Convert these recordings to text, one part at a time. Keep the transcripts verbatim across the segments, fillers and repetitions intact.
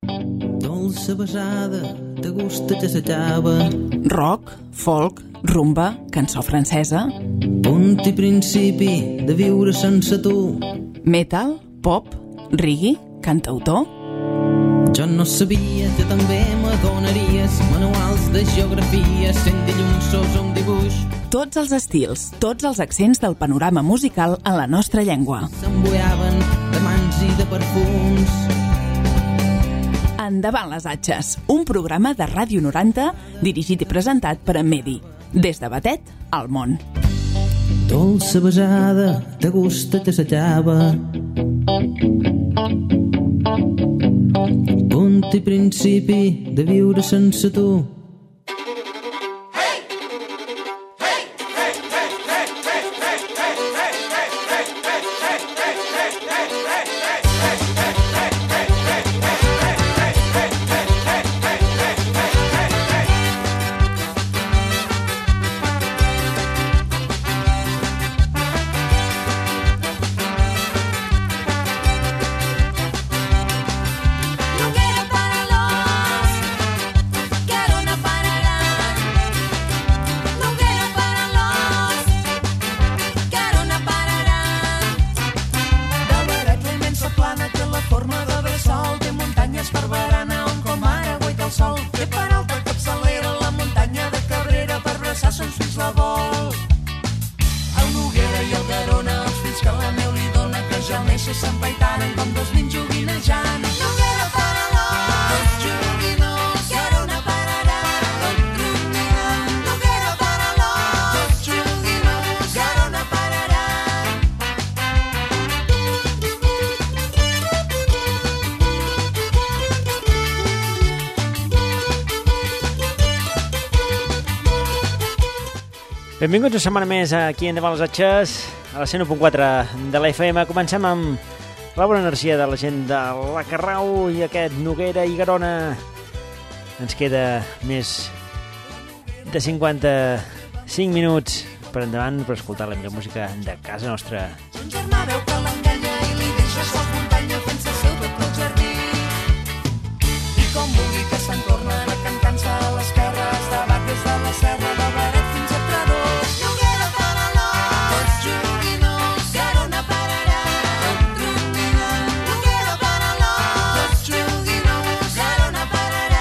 Dolça besada, de gust que s'acaba. Rock, folk, rumba, cançó francesa. Punt i principi de viure sense tu. Metal, pop, reggae, cantautor. Jo no sabia que també m'adonaries manuals de geografia, sent dilluns sos un dibuix. Tots els estils, tots els accents del panorama musical en la nostra llengua. S'embuiaven de mans i de perfums. Endavant les atxes, un programa de Ràdio noranta dirigit i presentat per en Medi. Des de Batet al món. Dolça besada, de gust que s'acaba. Punt i principi de viure sense tu. Benvinguts una setmana més aquí Endavant les Atxes, a la cent u punt quatre de la F M. Comencem amb la bona energia de la gent de la Carrau i aquest Noguera i Garona. Ens queda més de cinquanta-cinc minuts per endavant per escoltar la millor música de casa nostra. Un germà veu que l'enganya i li deixa sol muntanya fent-se seu tot el jardí. I com vulgui que se'n tornen a cantant-se a les terres de bac des de la serra de Baret fins a Trador. Noguera paraló, tots joguinós, Garona pararà. Noguera paraló, tots joguinós, Garona pararà.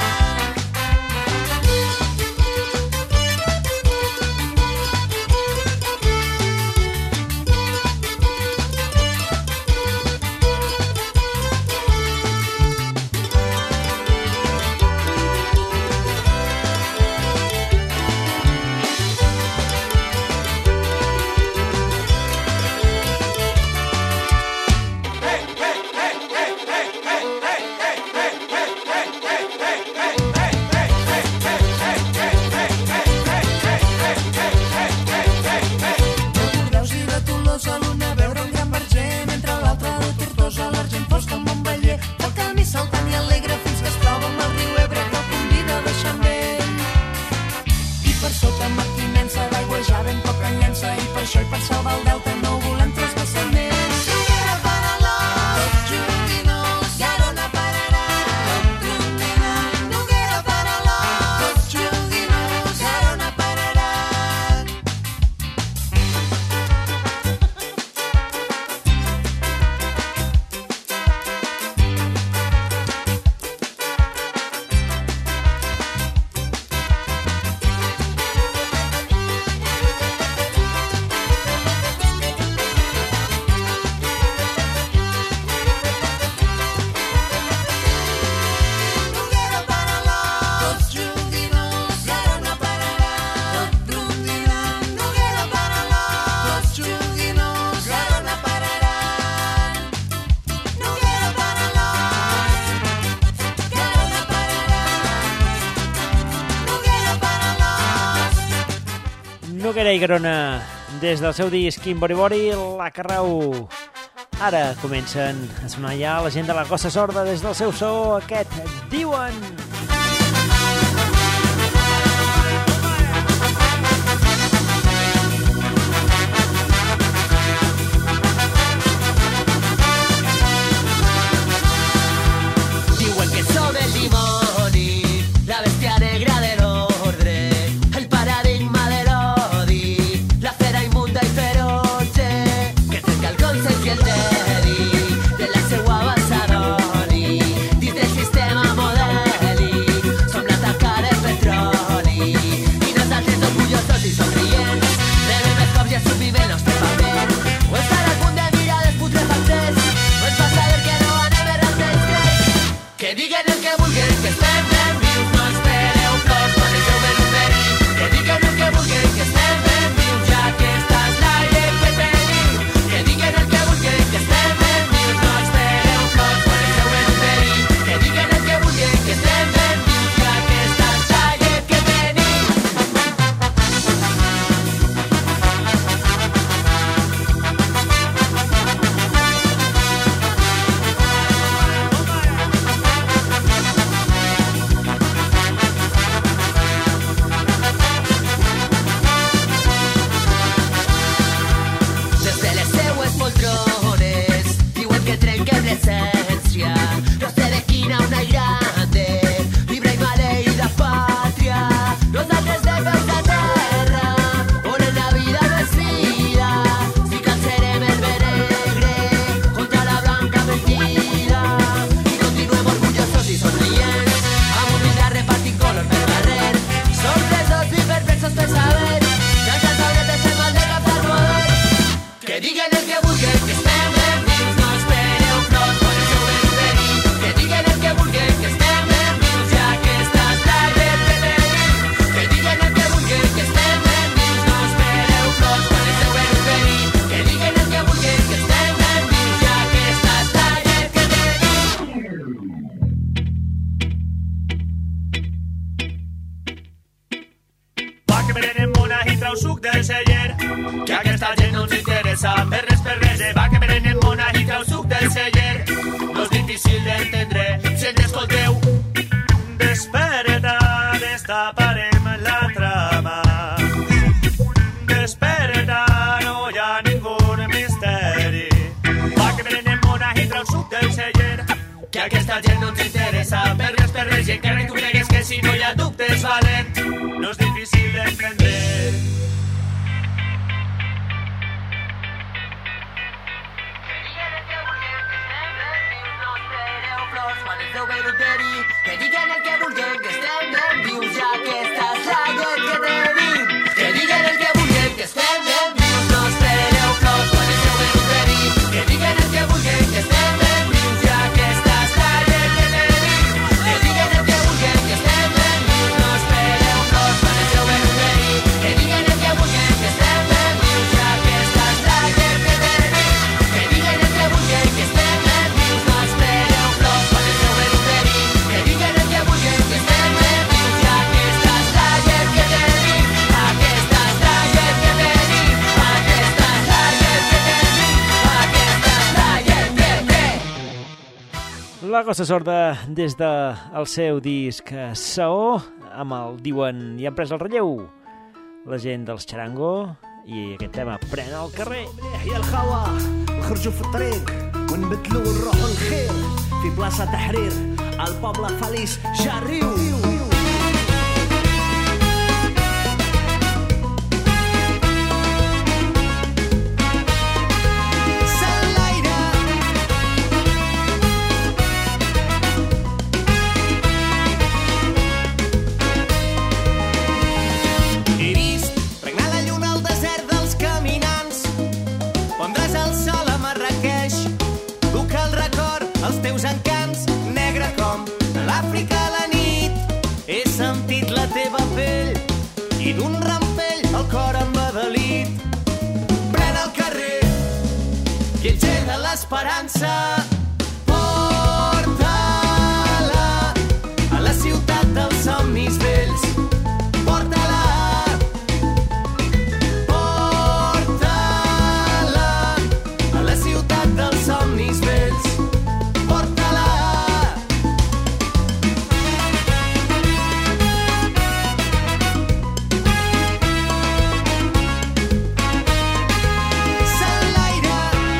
Noguera i Garona, des del seu disc Bori Bori, la Carrau. Ara comencen a sonar ja la gent de la Gossa Sorda des del seu so, aquest Diuen. Diuen que Que diguen el que vulguin, que estem ben vius, no espereu flors, planegeu ben un verí. Que diguen el que vulguin, que estem ben vius, ja que esta és la llei que tenim. Que diguen el que vulguin, que estem ben vius, no espereu flors, planegeu ben un verí. Que diguen el que vulguin, que estem ben vius, ja que esta és la llei que tenim. Des de les seues poltrones diuen que trenquem l'essència. No sé de quina una grande, llibre i maleïda pàtria. Nosaltres de peus a terra, on en la vida vestida, si cansarem el benegre contra la blanca mentida. I continuem orgullosos i somrients, amb humilitat repartint color per barrer. Sorpresos i perplexos per saber que els altres el mal de cap del poder. Que diguen el que vulguin, que estem ben vius, no espereu flors, planegeu ben un verí. Que diguen el que vulguin, que estem ben vius, ja que esta és la llei que tenim. Que diguen el que vulguin, que estem ben vius, no espereu flors, planegeu ben un verí. Que diguen el que vulguin, que estem ben vius, ja que esta és la llei que tenim. Va que prenen mona i trau suc del celler, que aquesta gent no ens interessa per res per res. Va que prenen mona i trau suc del celler, no és difícil d'entendre si ens escolteu. Desperta, destaparem la trama. Desperta, no hi ha ningú misteri. Va que prenen mona i trau suc del celler, que aquesta gent no ens interessa per res per res. I encara que tu cregues que si no hi ha dubtes valent, no és difícil d'entendre. Que diguen el que vulguin, que estem ben vius, ja que esta és la llei que tenim. Que diguen el que vulguin, que estem ben vius, no espereu flors, planegeu ben un verí. Que diguen el que vulguin, que estem ben vius, ja que esta és la llei que tenim. Que diguen el que vulguin, que estem ben vius, no espereu flors, planegeu ben un verí. Que diguen el que vulguin, que estem ben vius, ja que esta és la llei que tenim. Que diguen el que vulguin, que estem ben vius, no espereu flors, planegeu ben un verí. Que diguen el que vulguin, que estem ben vius, ja que esta és la llei que tenim. Aquesta és la llei que tenim. Aquesta és la llei que tenim. Aquesta és la llei que tenim. La Gossa Sorda des del seu disc Saó, amb el Diuen i han pres el relleu la gent dels Charango i aquest tema Pren el carrer. يا الخوا نخرجوا في الطريق ونبدلوا ونروحوا الخير في بلاصة تحرير البابلا فاليس جاريو He vist regnar la lluna al desert dels caminants. Pondràs el sol a Marrakeix, duc el record, els teus encants, negre com l'Àfrica a la nit. He sentit la teva pell i d'un rampell el cor embadalit. Pren el carrer i engega l'esperança. Porta-la a la ciutat dels somnis vells. Porta-la, porta-la a la ciutat dels somnis vells. Porta-la. S'enlaira.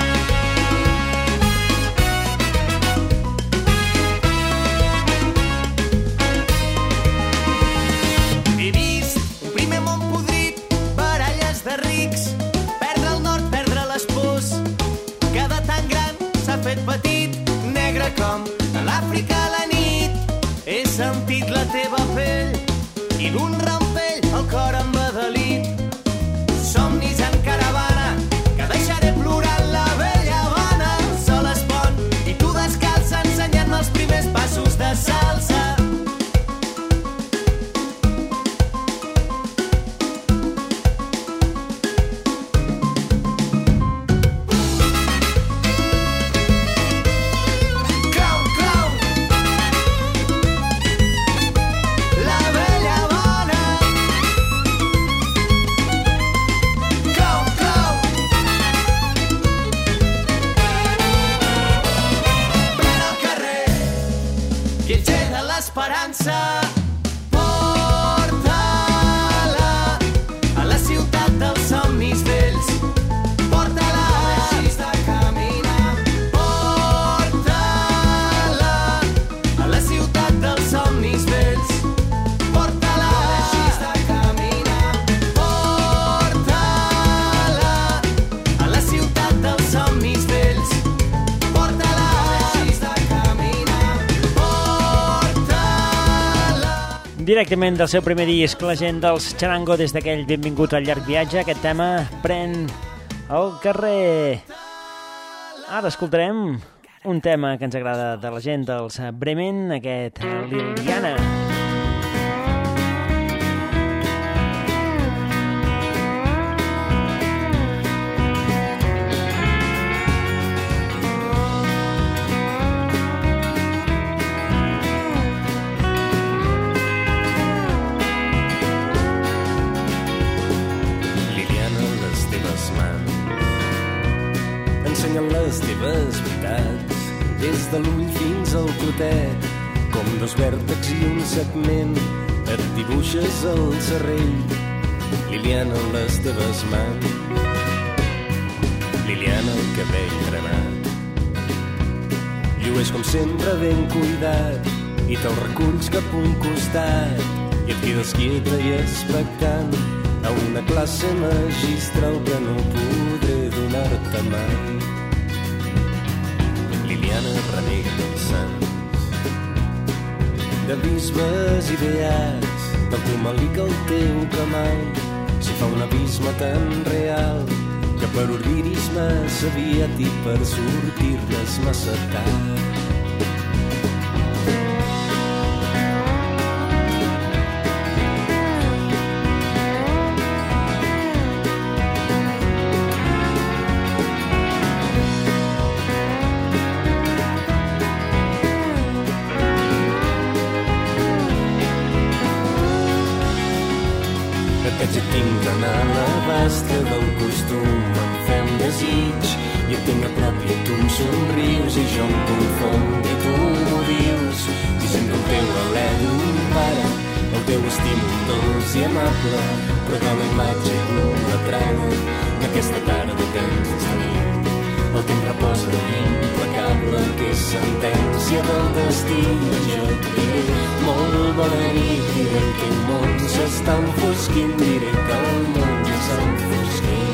He vist un primer món podrit, baralles de rics, perdre el nord, perdre les pors. Cada tan gran s'ha fet petit, negre com l'Àfrica a la nit. He sentit la teva pell i d'un rampell el cor embadalit. Somnis en caravana, que deixaré plorant la vella Habana. El sol es pon i tu descalç ensenyant-me els primers passos de viatger de l'esperança, porta-la a la ciutat dels somnis vells, porta-la així de caminar, porta-la a la ciutat dels somnis vells, porta-la així de caminar, porta-la a la ciutat dels somnis vells, porta-la així de caminar, porta-la. Directament del seu primer disc, la gent dels Charango, des d'aquell Benvingut al llarg viatge, aquest tema pren el carrer. Ara escoltarem un tema que ens agrada de la gent dels Bremen, aquest Liliana. Liliana, les teves mans ensenyen les teves veritats, des de l'ull fins al clotet, com dos vèrtexs i un segment, et dibuixes el cerrell. Liliana, les teves mans, Liliana, el cabell granat, llueix com sempre ben cuidat, i te'l reculls cap un costat, i et quedes quieta i expectant a una classe magistral que no podré donar-te mai. Liliana, renega dels sants, de bisbes i beats, del teu malic el teu camal, s'hi fa un abisme tan real que per obrir-hi's massa aviat i per sortir-nes massa tard. Aquests et tinc d'anar a l'abast del costum, em fem desig i et tinc a prop i tu em somrius i jo em confong i tu m'ho dius, i sento el teu alè d'un pare, el teu estímul dolç i amable, però de la imatge idolatrada d'aquesta tarda que ens tenim. El temps reposa implacable, que és sentència del destí. Jo et diré molt bona nit, diré que el món s'està enfosquint, diré que el món s'està enfosquint.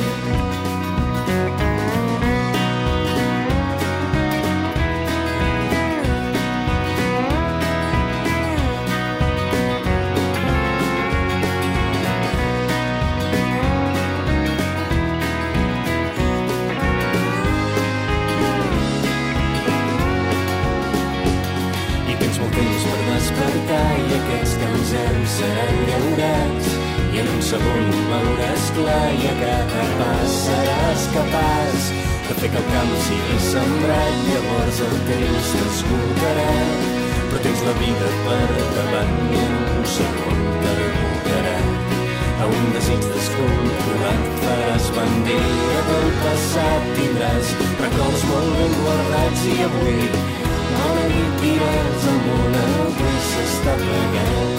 Despertar i aquests temps ens seran llaurats i en un segon ho veuràs clar i a cada pas seràs capaç de fer que el camp sigui sembrat. Llavors el temps t'escoltarà, però tens la vida per davant i en un segon t'abocarà a un desig descontrolat. Faràs bandera del passat, tindràs records molt ben guardats i avui bona nit diràs al món avui s'està plegant.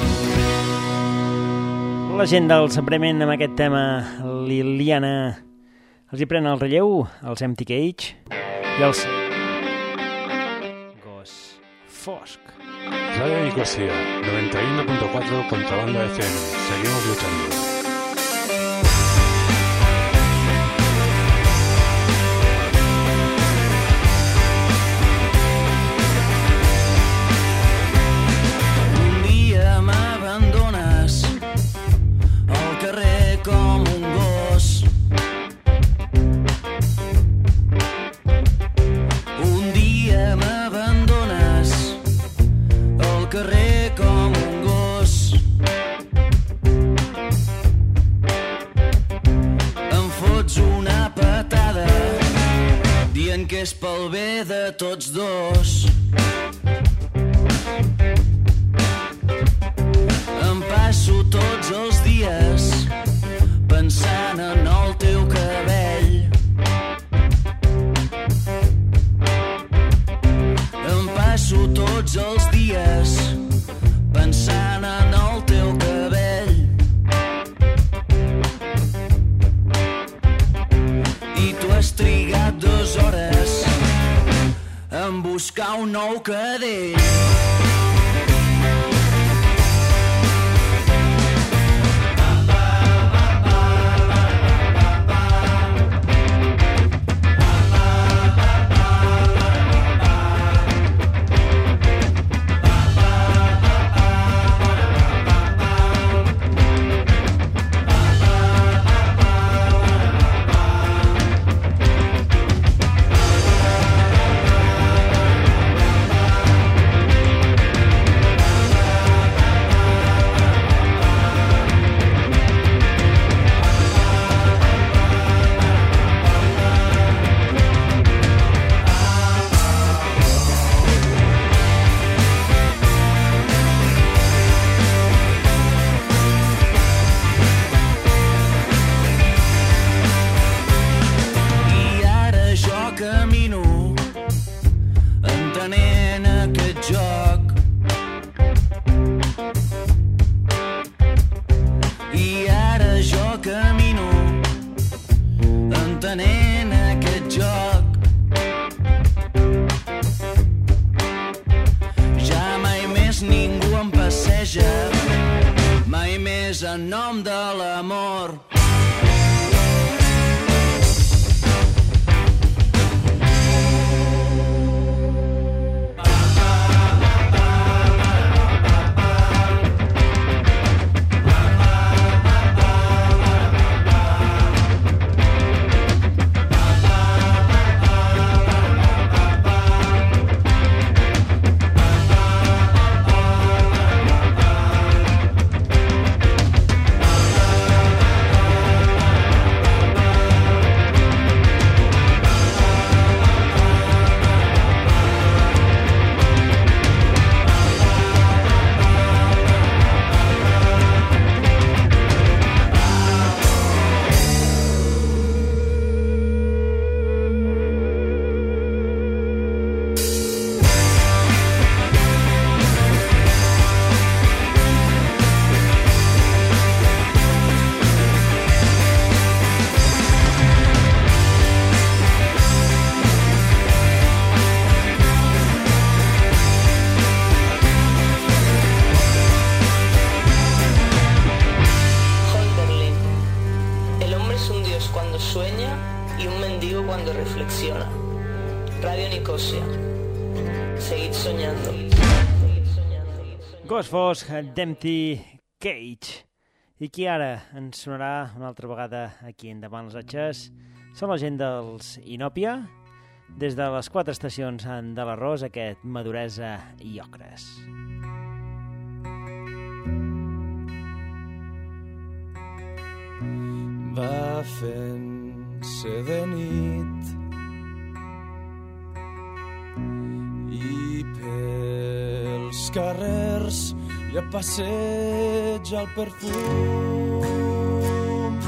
La gent dels Bremen amb aquest tema Liliana els hi pren el relleu, els Empty Cage i els Gos Fosc. Radio Nicosia, noventa y uno punto cuatro Contrabanda F M. Seguimos luchando. Com un gos, un dia m'abandones al carrer com un gos, em fots una patada dient que és pel bé de tots dos. Em passo tots els dies pensant en el teu cabell. Em passo tots els dies més ningú em passeja, mai més en nom de l'amor. Ghost Fosc d'Empty Cage. I qui ara ens sonarà una altra vegada aquí endavant les atxes són la gent dels Inòpia, des de les quatre estacions de l'arròs, aquest Maduresa i Ocres. Va fent-se de nit i pels carrers ja passeja el perfum,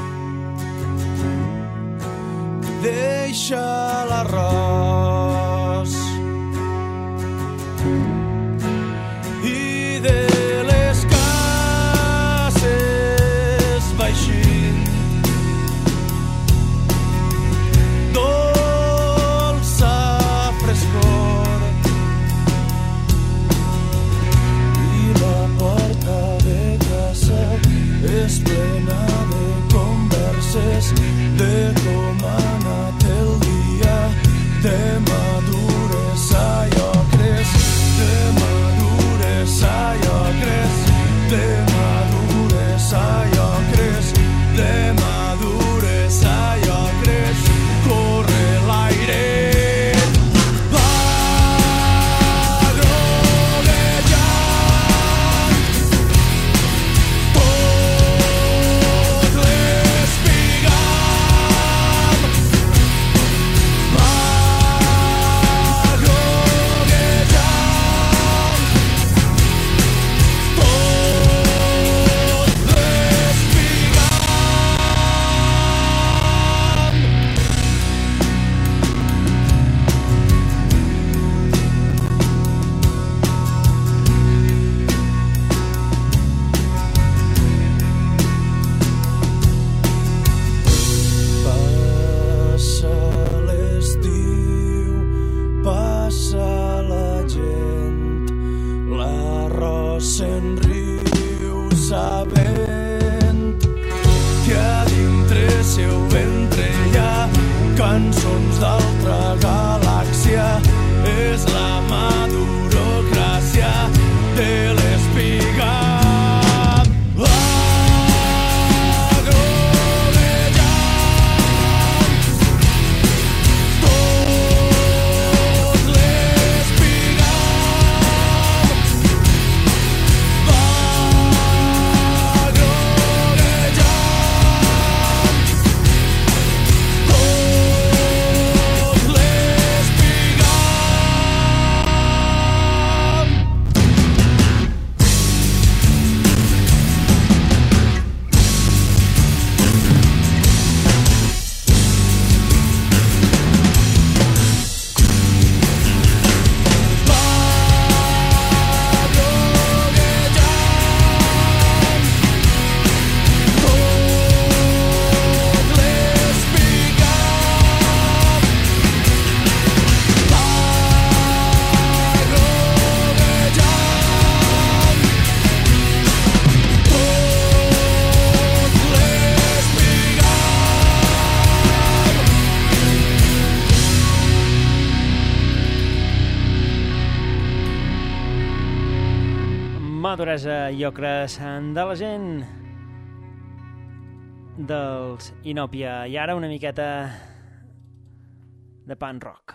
deixa l'arròs i de les cases baixint dolça frescor i la porta de casa és plena de converses de com ha anat el dia, de madures a Ocres, de madures a Ocres, de madures a Ocres, de madures a Ocres, corre l'aire. Cançons d'altra galàxia, és la madurocràcia de l'espiga. Agro maduresa i ocres de la gent dels Inòpia. I ara una miqueta de punk rock.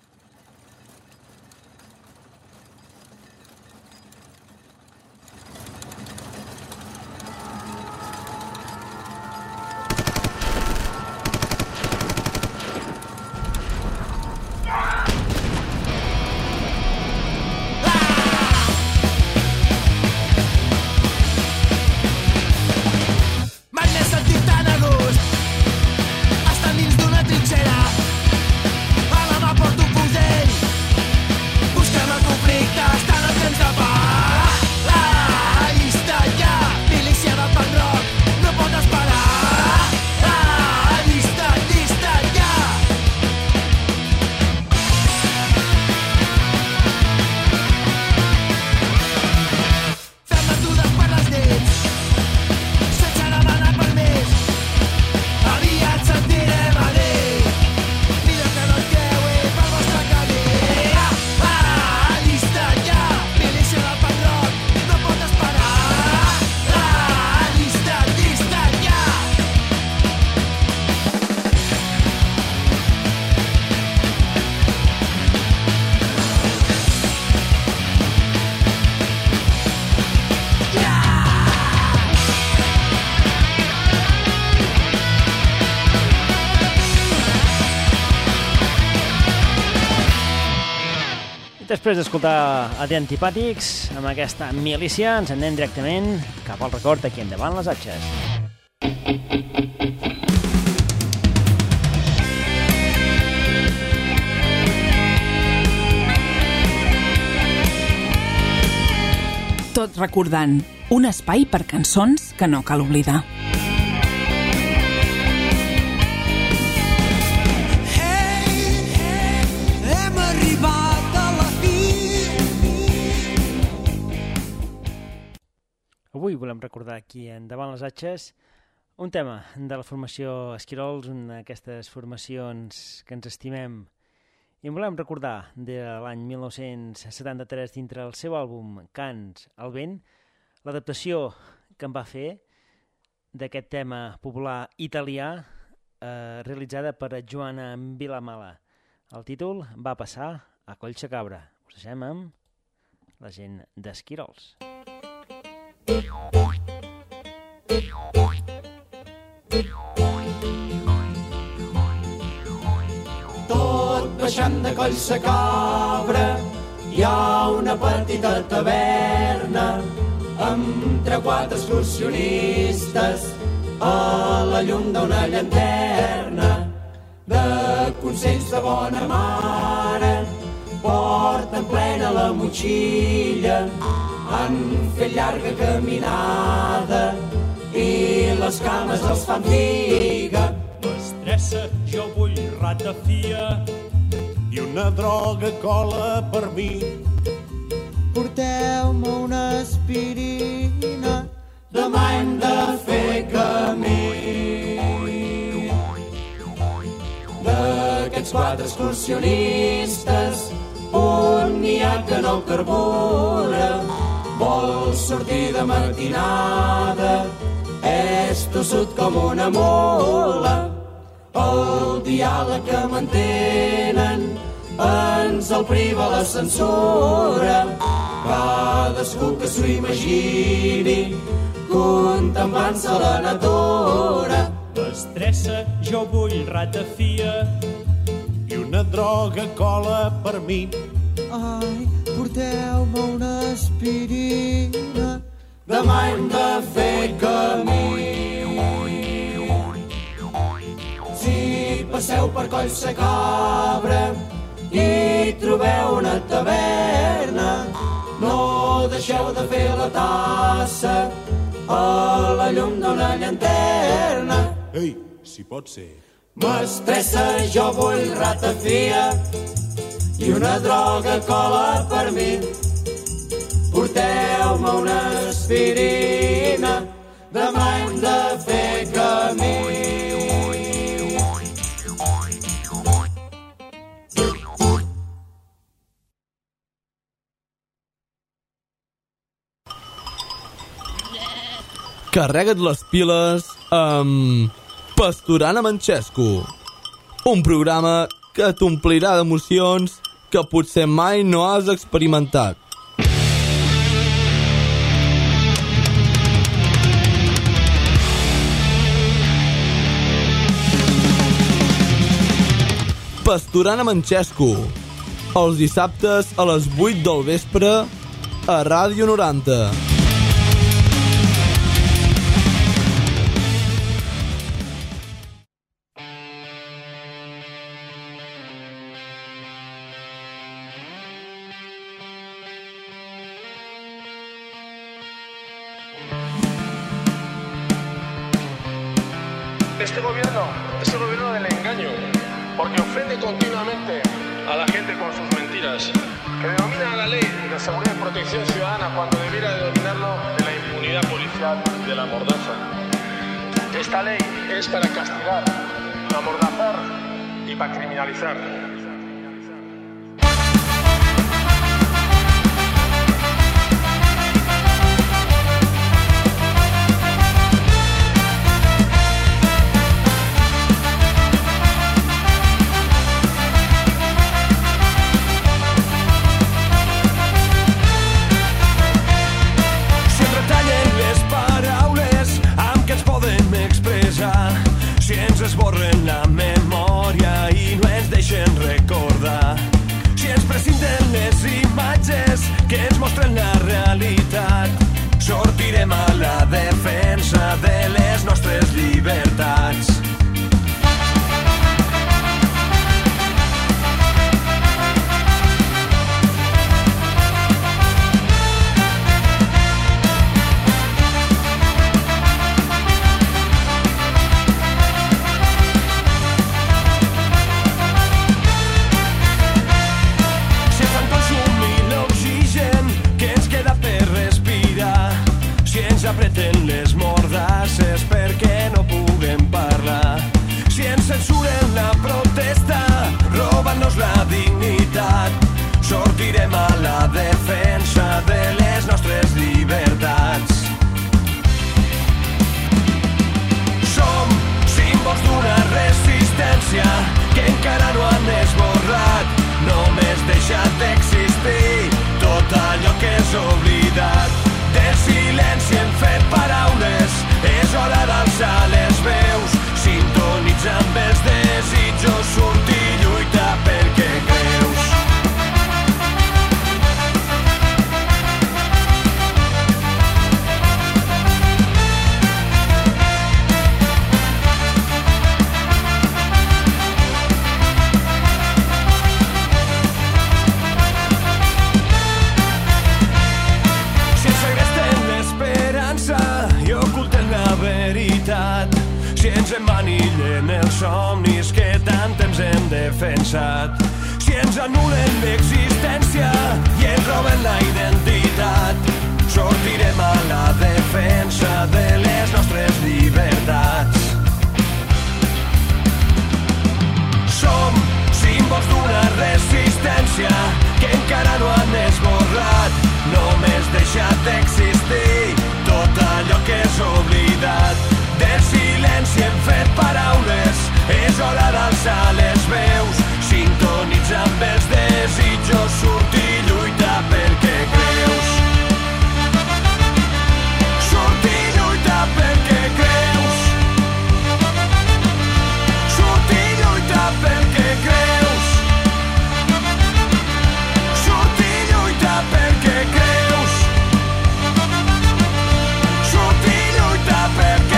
Després d'escoltar a The Antipàtics, amb aquesta milícia ens anem directament cap al record aquí endavant les atxes. Tot recordant un espai per cançons que no cal oblidar. Avui volem recordar aquí endavant les atxes un tema de la formació Esquirols, una d'aquestes formacions que ens estimem, i en volem recordar de l'any mil nou-cents setanta-tres dintre el seu àlbum Cants al vent, l'adaptació que en va fer d'aquest tema popular italià eh, realitzada per Joana Vilamala. El títol va passar a Collsacabra. Us deixem amb la gent d'Esquirols. Tot baixant de Collsacabra hi ha una petita taverna amb tres o quatre excursionistes a la llum d'una llanterna. De consells de bona mare porten plena la motxilla, han fet llarga caminada i les cames els fan figa. Mestressa, jo vull ratafia I una droga cola per mi. Porteu-me una aspirina, demà hem de fer camí. D'aquests quatre excursionistes, un n'hi ha que no carbura, vol sortir de matinada, és tossut com una mula. El diàleg que mantenen ens el priva la censura. Cadascú que s'ho imagini contemplant-se la natura. Mestressa, jo vull ratafia I una droga cola per mi. ai, porteu-me una aspirina, demà hem de fer camí. Si passeu per Collsacabra i trobeu una taverna, no deixeu de fer la tassa a la llum d'una llanterna. Ei, si pot ser. Mestressa, jo vull ratafia i una droga cola per mi. Porteu-me una aspirina, demà hem de fer camí. Carrega't les piles amb Pasturant amb en Xesco, un programa que t'omplirà d'emocions que potser mai no has experimentat. Pasturant amb en Xesco, els dissabtes a les vuit del vespre a Ràdio noranta. Este gobierno es el gobierno del engaño, porque ofende continuamente a la gente con sus mentiras, que denomina a la ley de seguridad y protección ciudadana cuando debiera denominarlo de la impunidad policial y de la mordaza. Esta ley es para castigar, amordazar y para criminalizar. Si ens esborren la memòria i no ens deixen recordar, si ens prescinden les imatges que ens mostren la realitat, sortirem a la defensa de les nostres llibertats. Apreten les mordasses perquè no puguem parlar. Si ens censuren la protesta, robant-nos la dignitat, sortirem a la defensa de les nostres llibertats. Som símbols d'una resistència que encara no han esborrat, només deixat d'existir tot allò que és oblidat. Del silenci hem fet paraules, és hora d'alçar les veus, sintonitzar amb els desitjos, sortir i lluitar pel que creus. Si ens emmanillen els somnis que tant temps hem defensat, si ens anulen l'existència i ens roben la identitat, sortirem a la defensa de les nostres llibertats. Som símbols d'una resistència que encara no han esborrat, només deixat d'existir tot allò que és oblidat. Del silenci hem fet paraules, és hora d'alçar les veus, sintonitzar amb els desitjos, sortir i lluitar pel que creus. Sortir i lluitar pel que creus. Sortir i lluitar pel que creus. Sortir i lluitar pel que creus. Sortir i lluitar pel que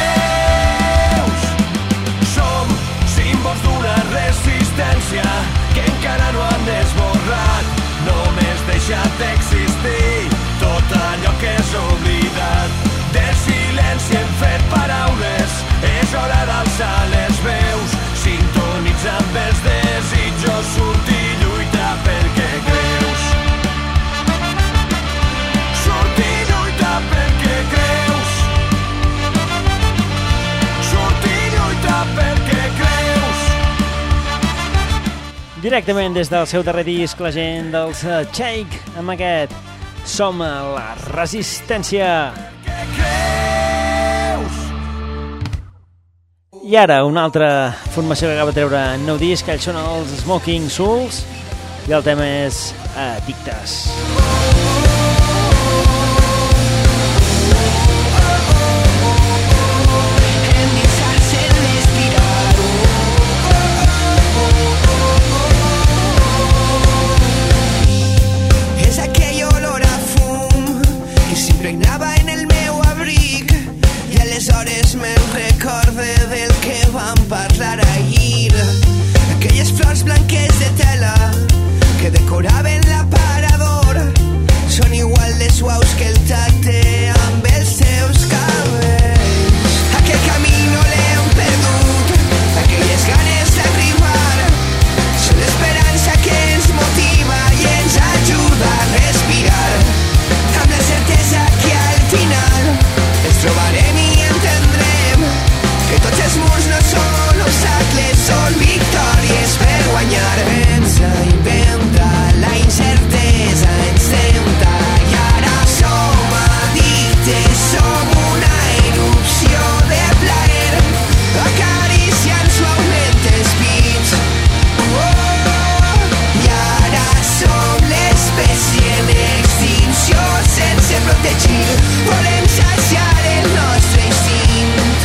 resistència que encara no han esborrat, només deixat d'existir tot allò que és oblidat. Del silenci hem fet paraules, és hora d'alçar les veus, sintonitzar amb els desitjos, sortir i lluitar pel que creus. Sortir i lluitar pel que creus. Sortir i lluitar pel que creus. Directament des del seu darrer disc, la gent dels Shake, amb aquest Som la Resistència. Que creus. I ara una altra formació que acaba de treure nou disc, ells són els Smoking Souls i el tema és Addictes. És aquell olor a fum que s'impregnava en el meu abric i aleshores me'n recorde del que vam parlar ahir. Aquelles flors blanques de tela que decoraven l'aparador són igual de suaus que el tacte amb els seus cabells. Aquell camí no l'hem perdut, aquelles ganes d'arribar són l'esperança que ens motiva i ens ajuda a respirar, amb la certesa que al final ens trobarem i entendrem que tots els murs no són obstacles, són victòries per guanyar. Pensa, inventa, la incertesa ens tempta i ara som addictes, som una erupció de plaer, acariciant suaument els pits. Oh, i ara som l'espècie en extinció sense protegir, volem saciar el nostre instint.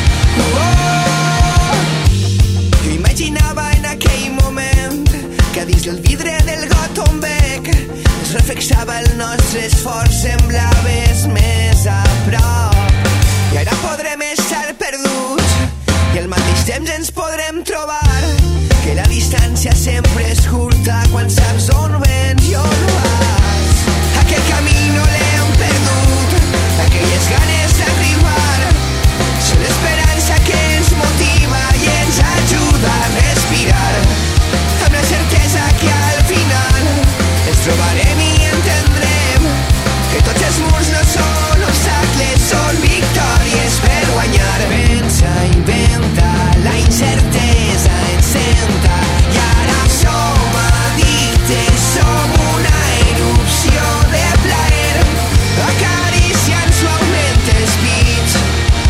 Oh, jo imaginava en aquell moment que dins del vidre del got on bec es reflexava el nostre esforç, semblaves més a prop. I ara podrem estar perduts i al mateix temps ens podrem trobar, que la distància sempre és curta quan saps on vens i on vas. Aquell camí no l'hem perdut, aquelles ganes d'arribar són l'esperança que ens motiva i ens ajuda a respirar, amb la certesa que al final ens trobarem i entendrem que tots els murs no són obstacles, són victòries per guanyar. Pensa, inventa, la incertesa ens tempta i ara som addictes, som una erupció de plaer, acariciant suaument els pits.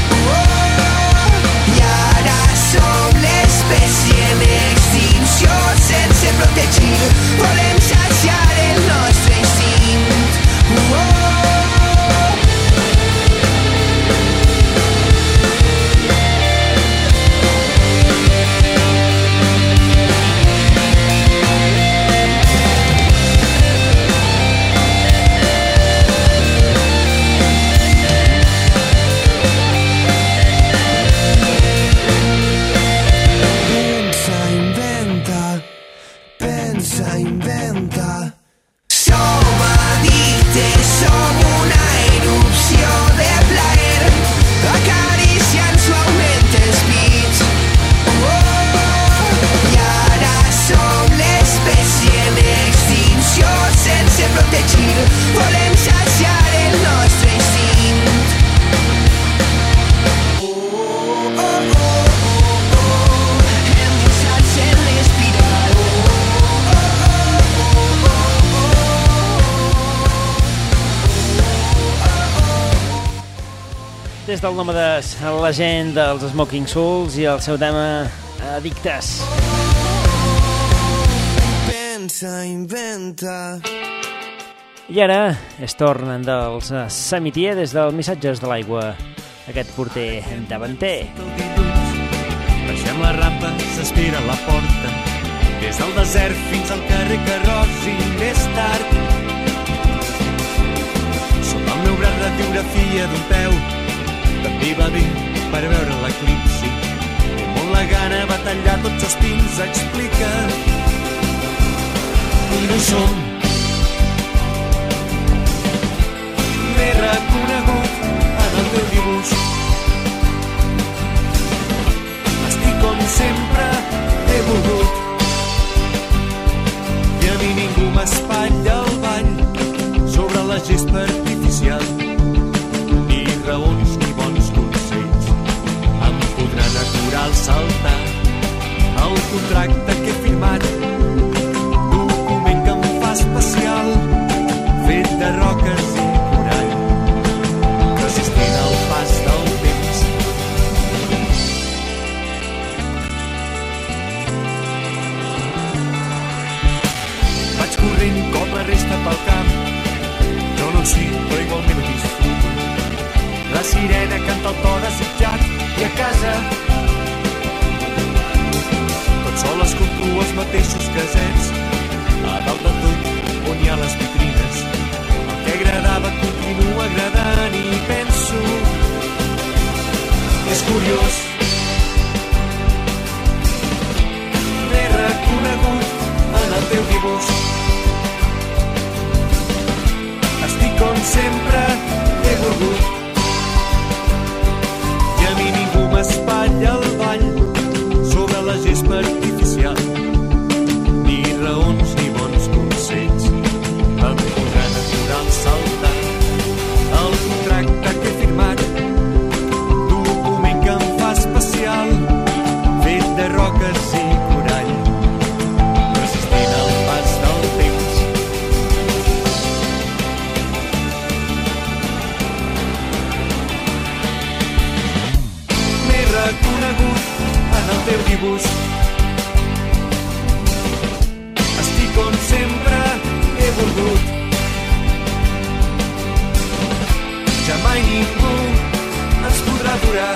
Oh, i ara som l'espècie en extinció sense protegir, volem saciar el nostre instint. Oh, pensa, inventa, pensa, inventa. Som addictes, som una erupció de plaer, acariciant suaument els pits. Oh, i ara som l'espècie en extinció sense protegir, volem saciar el nostre instint. Oh, oh, oh, oh, oh, endinçar-se en l'espiral. Oh, oh, oh, Des del Nòmades, la gent dels Smoking Souls i el seu tema Addictes. pensa, inventa. I ara es tornen dels Samitier des del Missatges de l'Aigua, aquest porter davanter. Baixem la rampa, s'aspira a la porta, des del desert fins al carrer Carròs i més tard. Sota el meu braç radiografia d'un peu, també va bé per veure l'eclipsi. Té molt la gana, va tallar tots els pins, explica. I no hi som. M'he reconegut en el teu dibuix. Estic com sempre he volgut. I a mi ningú m'espatlla el ball sobre la gespa artificial. Ni raons ni bons consells em podran aturar al saltar el contracte que he firmat, document que em fa especial, fet de roques i corall, resistint al pas del temps. desitjat i a casa tot sol es compro els mateixos casets a dalt de tot on hi ha les vitrines. El que agradava continua agradant i penso és curiós. M'he reconegut en el teu dibuix. Estic on sempre he volgut i a mi ningú m'espatlla el ball sobre la gespa artificial. Ni raons ni bons consells em podran aturar el saltar el contracte que he firmat, document que em fa especial, fet de roques i corall, resistent al pas del temps. M'he reconegut en el teu dibuix. Estic on sempre he volgut. Ja mai ningú ens podrà aturar.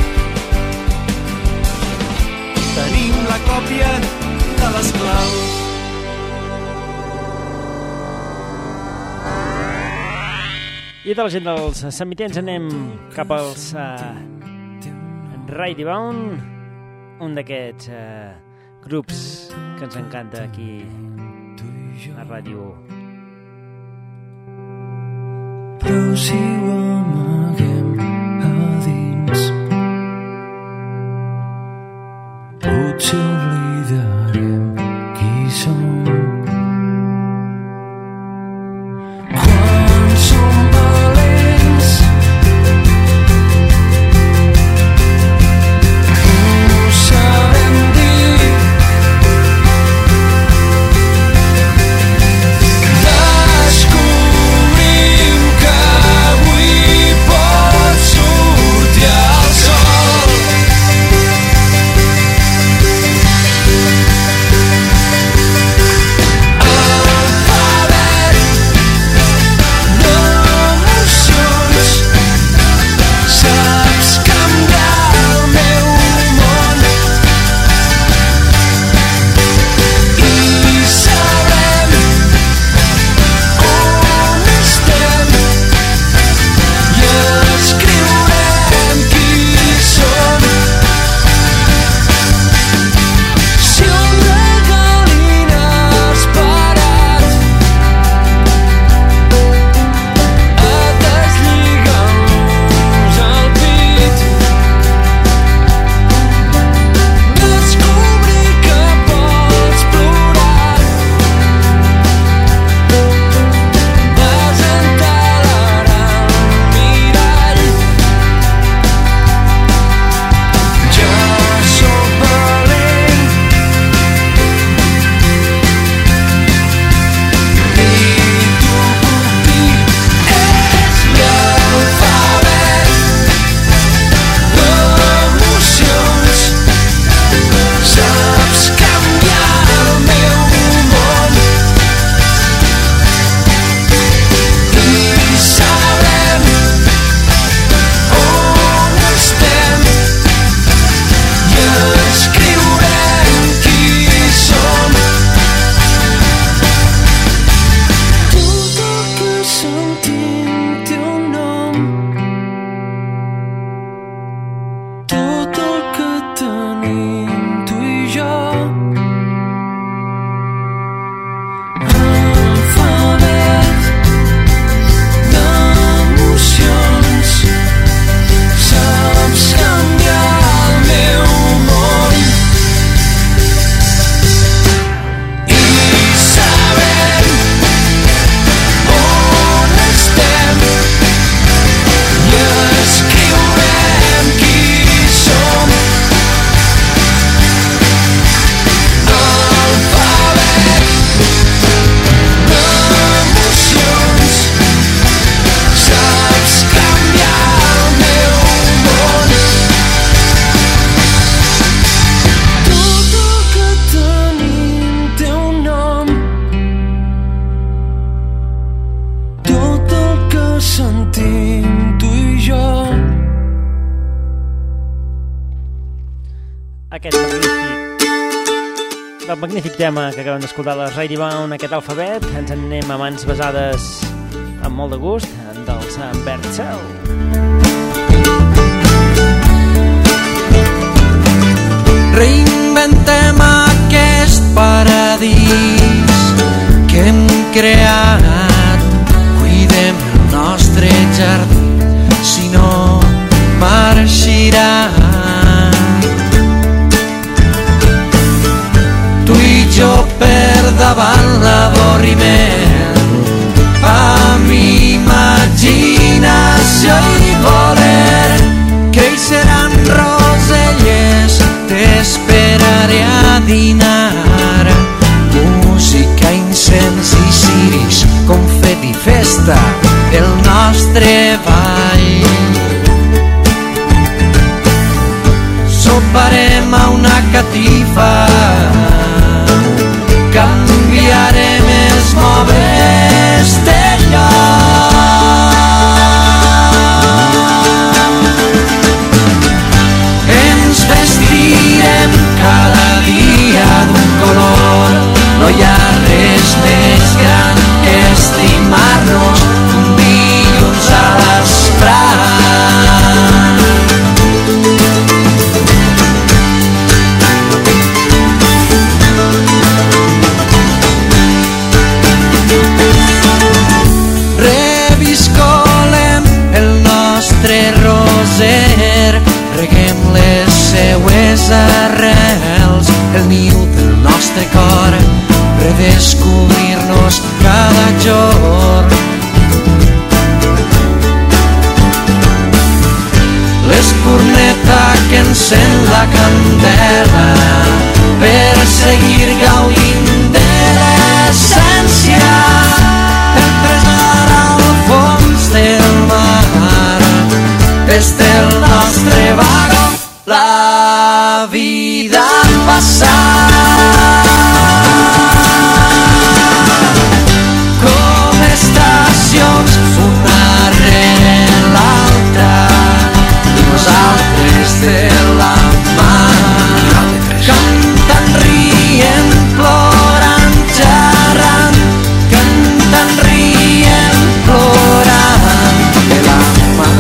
Tenim la còpia de les claus. I de la gent dels Semitents anem cap als uh, Righty Bound, un d'aquests uh, grups que ens encanta aquí a ràdio. Però si ho amaguem a dins, potser oblidarem qui som. Quan som valents, ho sabem dir. Descobrim que avui aquest magnífic, el magnífic tema que acabem d'escoltar de Ray Divan, aquest alfabet. Ens en anem a mans besades amb molt de gust dels Bercel. Reinventem aquest paradís que hem creat, cuidem el nostre jardí, si no marxirà. Tu i jo per davant l'avorriment, amb imaginació i voler, creixeran roselles, t'esperaré a dinar, música, incens i ciris, confeti, festa, el nostre ball. Soparem a una catifa, canviarem els mobles de lloc. Ens vestirem cada dia d'un color, no hi ha res més gran que estimar-nos un dilluns a l'esprà. Reguem les seues arrels, el niu del nostre cor, redescobrir-nos cada jorn. L'espurneta que encén la candela per seguir gaudint de l'essència, el tresor al fons del mar, des del nostre vagó la vida passat. Com estacions una rere l'altra, i nosaltres de la mà, cantant, rient, plorant, xerrant, cantant, rient, plorant, de la mà.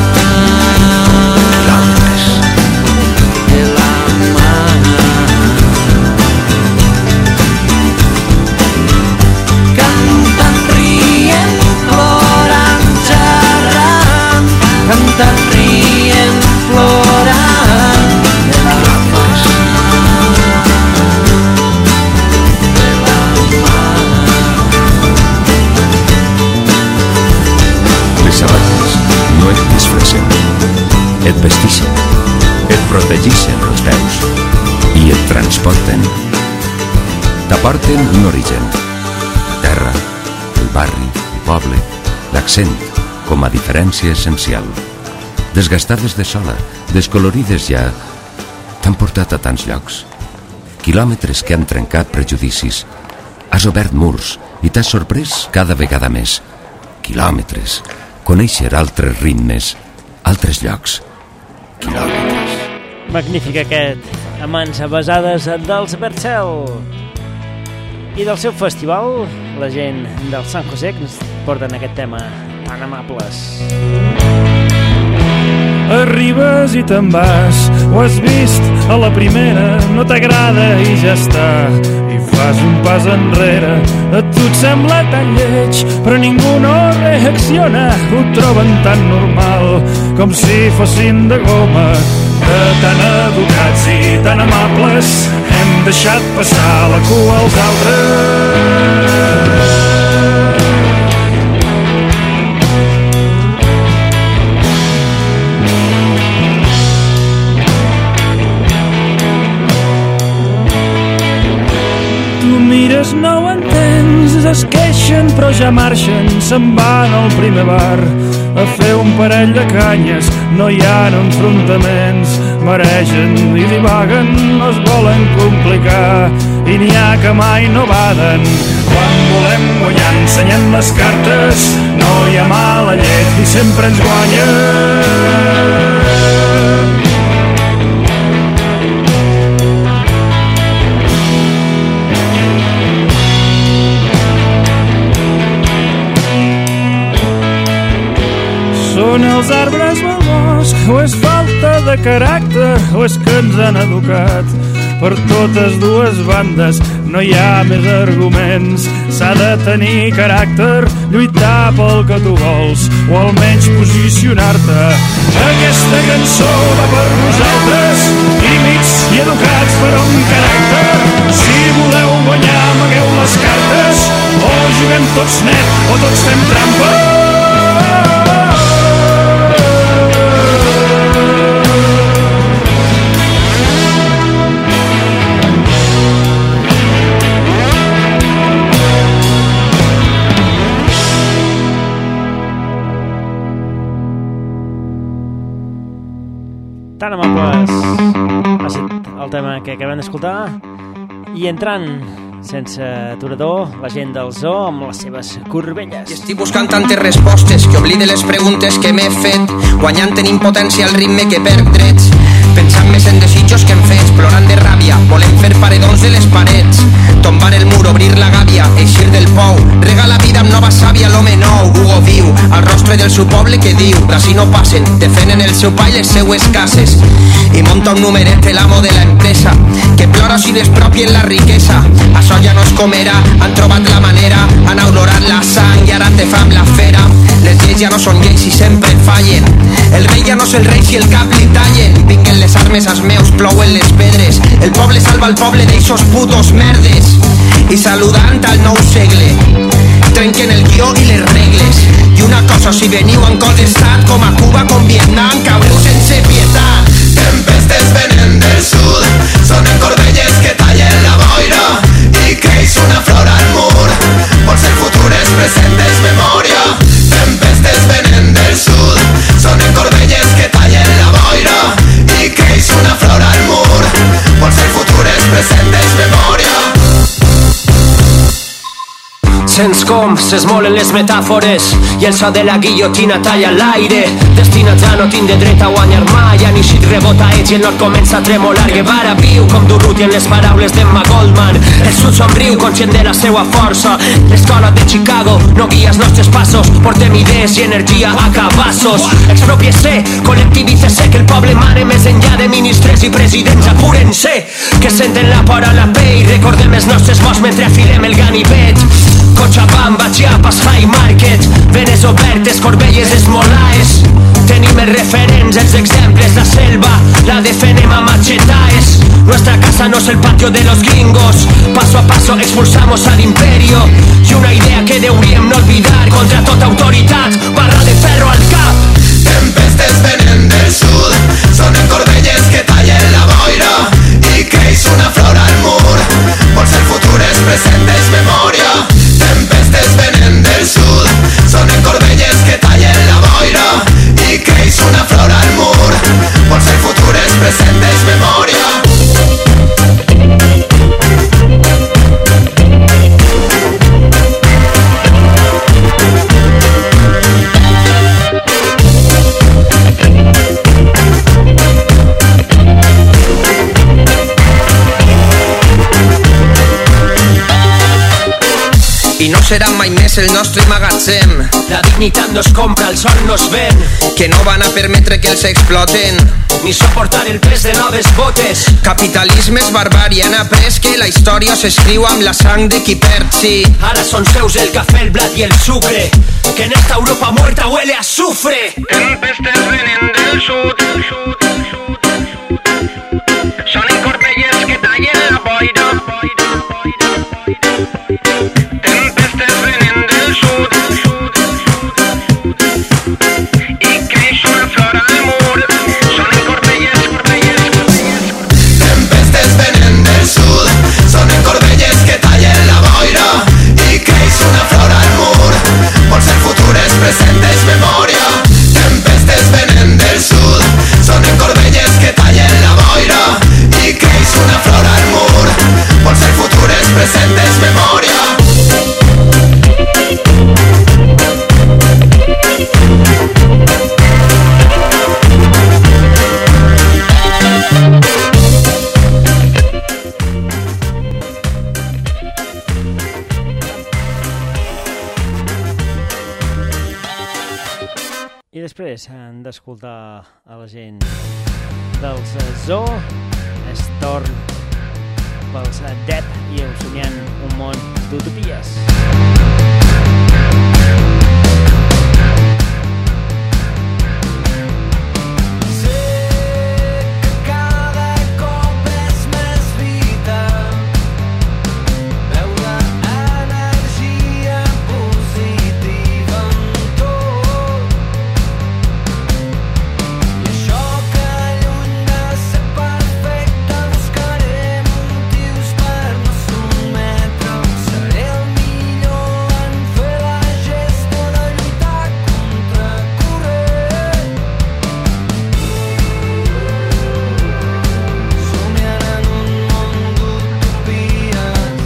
Cantant, rient, plorant, de la mà, de la mà. Les sabates no et disfressen, et vestixen, et protegixen els peus i et transporten. T'aporten un origen, la terra, el barri, el poble, l'accent, com a diferència essencial. Desgastades de sola, descolorides ja, t'han portat a tants llocs. Quilòmetres que han trencat prejudicis. Has obert murs i t'has sorprès cada vegada més. Quilòmetres, conèixer altres ritmes, altres llocs. Quilòmetres. Magnífic aquest, a mans besades dels Bercel. I del seu festival, la gent del San José que ens porten aquest tema tan amables. Arribes i te'n vas, ho has vist a la primera, no t'agrada i ja està, i fas un pas enrere. A tu et sembla tan lleig, però ningú no reacciona, ho troben tan normal com si fossin de goma. De tan educats i tan amables hem deixat passar la cua als altres. Mires, no ho entens, es queixen però ja marxen, se'n van al primer bar a fer un parell de canyes, no hi ha enfrontaments, maregen i divaguen, no es volen complicar i n'hi ha que mai no baden. Quan volem guanyar ensenyem les cartes, no hi ha mala llet i sempre ens guanyen. són els arbres del bosc, o és falta de caràcter, o és que ens han educat. Per totes dues bandes no hi ha més arguments. S'ha de tenir caràcter, lluitar pel que tu vols, o almenys posicionar-te. Aquesta cançó va per vosaltres, tímids i educats però amb caràcter. Si voleu guanyar, amagueu les cartes, o juguem tots net o tots fem trampa. Tan amables ha estat el tema que acabem d'escoltar. I entrant sense aturador, la gent del zoo amb les seves corbelles. I estic buscant tantes respostes que oblide les preguntes que m'he fet, guanyant en impotència el ritme que perd drets, pensant més en desitjos que en fets, plorant de ràbia, volem fer paredons de les parets, tombar el mur, obrir la gàbia, eixir del pou, regar la vida amb nova sàvia, l'home nou, Hugo viu, al rostre del seu poble que diu, d'ací no passen, defenen el seu pa i les seues cases, i monta un numeret l'amo de la empresa, que plora si despropien la riquesa, això ja no es comerà, han trobat la manera, han olorat la sang i ara te fa amb la fera, les lleis ja no són lleis i sempre fallen, el rei ja no és el rei si el cap li tallen, vinguen les armes als meus, plouen les pedres, el poble salva el poble d'eixos putos merdes, i saludant al nou segle, trenquen el guió i les regles, i una cosa, si veniu en cos d'estat, com a Cuba, com Vietnam, caureu sense pietat. Tempestes venen del sud, sonen corbelles que tallen la boira i creix una flor al mur, pot ser futur, és present, és memòria. Tempestes venen del sud, sonen corbelles que tallen la boira i creix una flor al mur, pot ser futur, és present, és memòria. Sents com s'esmolen les metàfores i el so de la guillotina talla l'aire, destinats a no tindre dret a guanyar mai. Han eixit rebotaets i el nord comença a tremolar. Guevara viu com Durruti en les paraules d'Emma Goldman. El sud somriu conscient de la seua força. L'escola de Chicago no guia els nostres passos, portem idees i energia a cabassos. Expropiese, col·lectivícese, que el poble mare més enllà de ministres i presidents. Apúrense, que senten la por a la pell, recordem els nostres morts mentre afilem el ganivet. Cochabamba, Chiapas, High Market, venes obertes, Corbelles, Esmolaes. Tenim els referents, els exemples, la selva, la defenem a machetaes. Nuestra casa no es el patio de los gringos, paso a paso expulsamos al imperio. Y una idea que deuríem no olvidar, contra tota autoritat, barra de ferro al cap. Tempestes venen del sud, sonen corbelles que tallen la boira i creix una flor al mur, pot ser futur, és present, és memòria. Tempestes venen del sud, sonen corbelles que tallen la boira i creix una flor al mur, pot ser futur, és present, és memòria. I no serà mai més el nostre magatzem. La dignitat no es compra, el sol no es ven. Que no van a permetre que els exploten, ni soportar el pes de noves botes. Capitalisme és barbària, han après que la història s'escriu amb la sang de qui perd, sí. Ara són seus el cafè, el blat i el sucre, que en esta Europa muerta huele a azufre. Tempestes venen del sud, sonen corbelles que tallen la boira. Tempestes venen del sud i creix una flor al mur, sonen corbelles, corbelles, corbelles. Tempestes venen del sud, sonen corbelles que tallen la boira i creix una flor al mur, pot ser futur, és present, és memòria. Tempestes venen del sud, sonen després d'escoltar a la gent dels Zoo, Storm, pels Depp i el Somiant un món d'utopies. Seré el millor en fer la gesta de lluitar contra corrent. Somiant en un món d'utopies,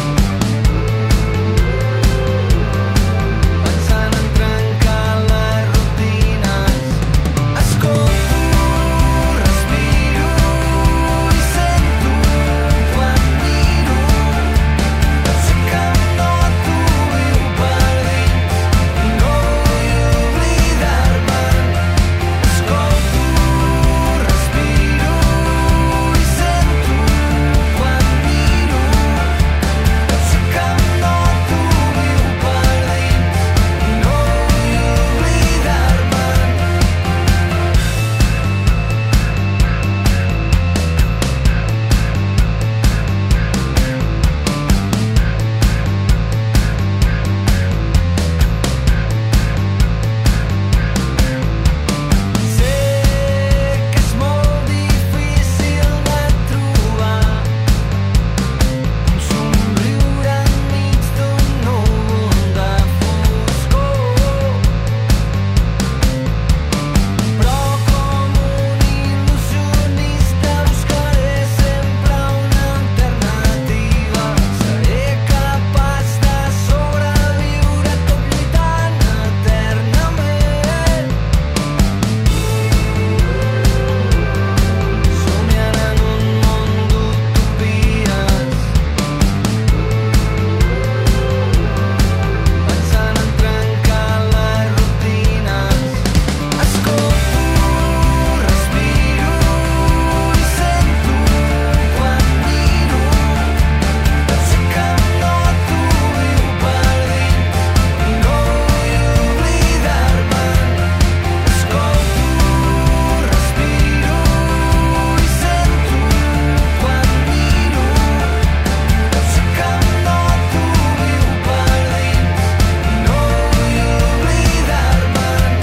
pensant en trencar les rutines. Escolto, respiro i sento quan miro. Sé que em noto viu per dins i no vull oblidar-me'n. Escolto, respiro i sento quan miro. Sé que em noto viu per dins i no vull oblidar-me'n. Sé que és molt difícil de trobar un somriure enmig d'un núvol de foscor, però com un il·lusionista buscaré sempre una alternativa. Seré capaç de sobreviure tot lluitant eternament. Somiant en un món d'utopies, pensant en trencar les rutines. Escolto, respiro i sento quan miro. Sé que em noto viu per dins i no vull oblidar-me'n. Escolto, respiro i sento quan miro. Sé que em noto viu per dins i no vull oblidar-me'n.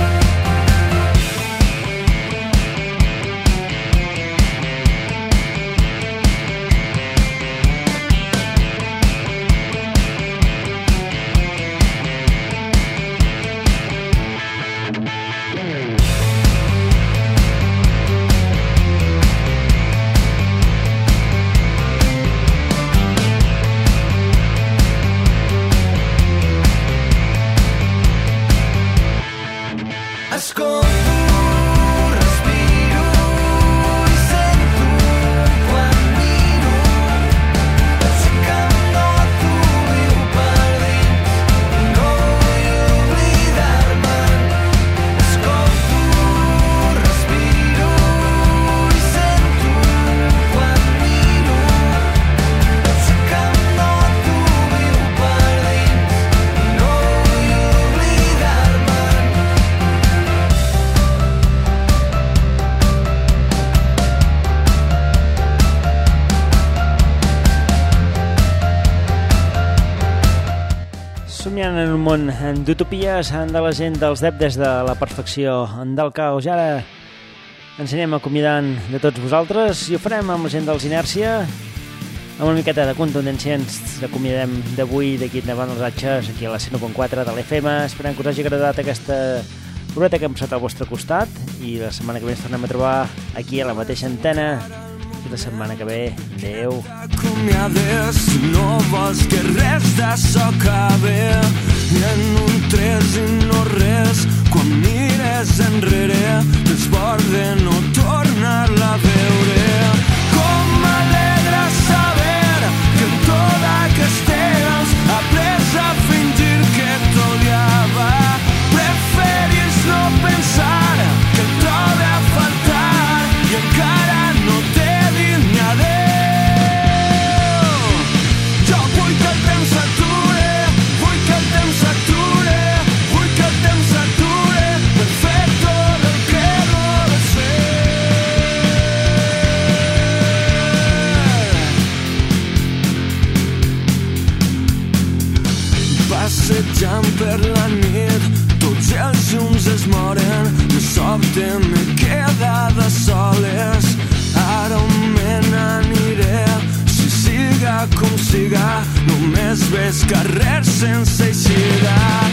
Escolto, respiro i sento quan miro. Sé que em noto viu per dins i no vull oblidar-me'n. Escolto, respiro i sento quan miro. Sé que em noto viu per dins i no vull oblidar-me'n. Somiant en un món d'utopies de la gent dels Depp des de la perfecció del caos. I ara ens anem acomiadant de tots vosaltres i ho farem amb la gent dels Inèrcia. Amb una miqueta de contundència ens acomiadem d'avui d'aquí endavant els atxes aquí a la cent u punt quatre de l'F M. Esperem que us hagi agradat aquesta horeta que hem passat al vostre costat i la setmana que ve ens tornem a trobar aquí a la mateixa antena. I la setmana que ve, adeu. Acomiades, no vols que res d'això acabi en un tres i no res. Quan mires enrere desborde no tornar-la a veure. Com m'alegra saber que en tot aquest temps ha après a fingir que t'odiava. Preferis no pensar pels carrers sense eixida.